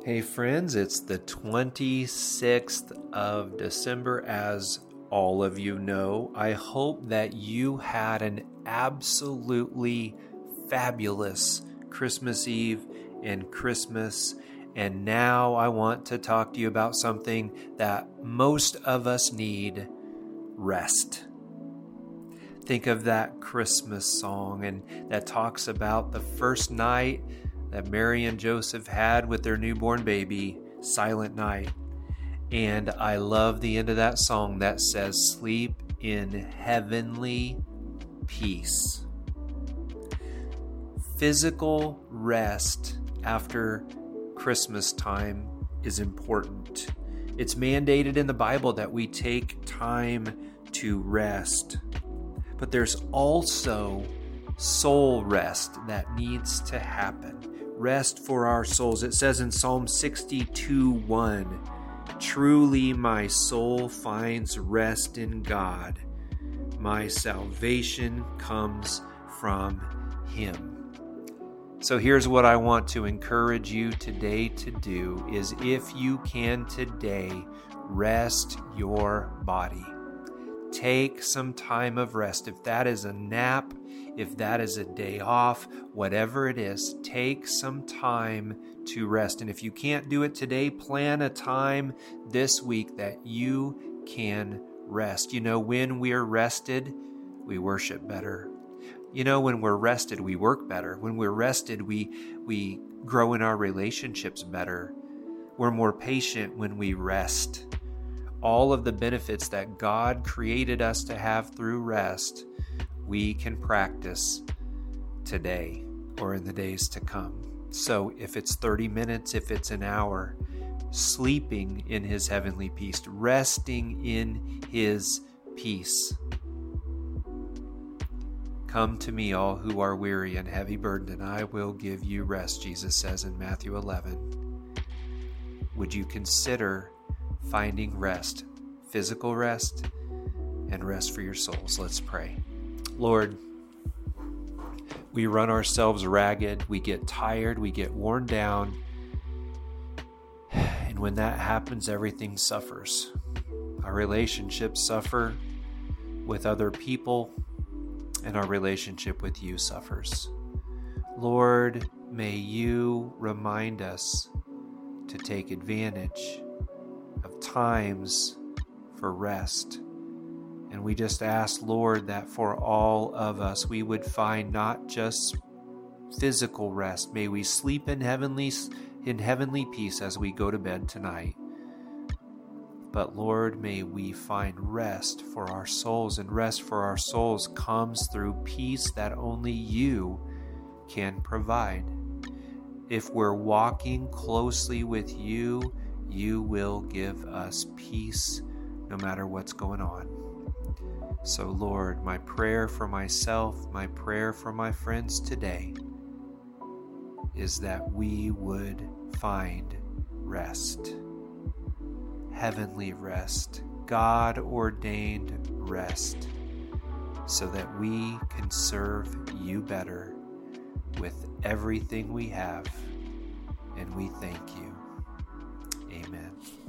Hey friends, it's the 26th of December, as all of you know. I hope that you had an absolutely fabulous Christmas Eve and Christmas. And now I want to talk to you about something that most of us need: rest. Think of that Christmas song and that talks about the first night that Mary and Joseph had with their newborn baby, Silent Night. And I love the end of that song that says, "Sleep in heavenly peace." Physical rest after Christmas time is important. It's mandated in the Bible that we take time to rest. But there's also soul rest that needs to happen. Rest for our souls. It says in Psalm 62:1, "Truly my soul finds rest in God. My salvation comes from Him." So here's what I want to encourage you today to do is, if you can today, rest your body. Take some time of rest. If that is a nap, if that is a day off, whatever it is, take some time to rest. And if you can't do it today, plan a time this week that you can rest. You know, when we're rested, we worship better. You know, when we're rested, we work better. When we're rested, we grow in our relationships better. We're more patient when we rest. All of the benefits that God created us to have through rest, we can practice today or in the days to come. So if it's 30 minutes, if it's an hour, sleeping in His heavenly peace, resting in His peace. "Come to me, all who are weary and heavy burdened, and I will give you rest," Jesus says in Matthew 11. Would you consider finding rest, physical rest, and rest for your souls? Let's pray. Lord, we run ourselves ragged, we get tired, we get worn down, and when that happens, everything suffers. Our relationships suffer with other people, and our relationship with you suffers. Lord, may you remind us to take advantage of times for rest. And we just ask, Lord, that for all of us, we would find not just physical rest. May we sleep in heavenly peace as we go to bed tonight. But Lord, may we find rest for our souls, and rest for our souls comes through peace that only you can provide. If we're walking closely with you, you will give us peace no matter what's going on. So Lord, my prayer for myself, my prayer for my friends today is that we would find rest. Heavenly rest, God-ordained rest, so that we can serve you better with everything we have, and we thank you. Amen.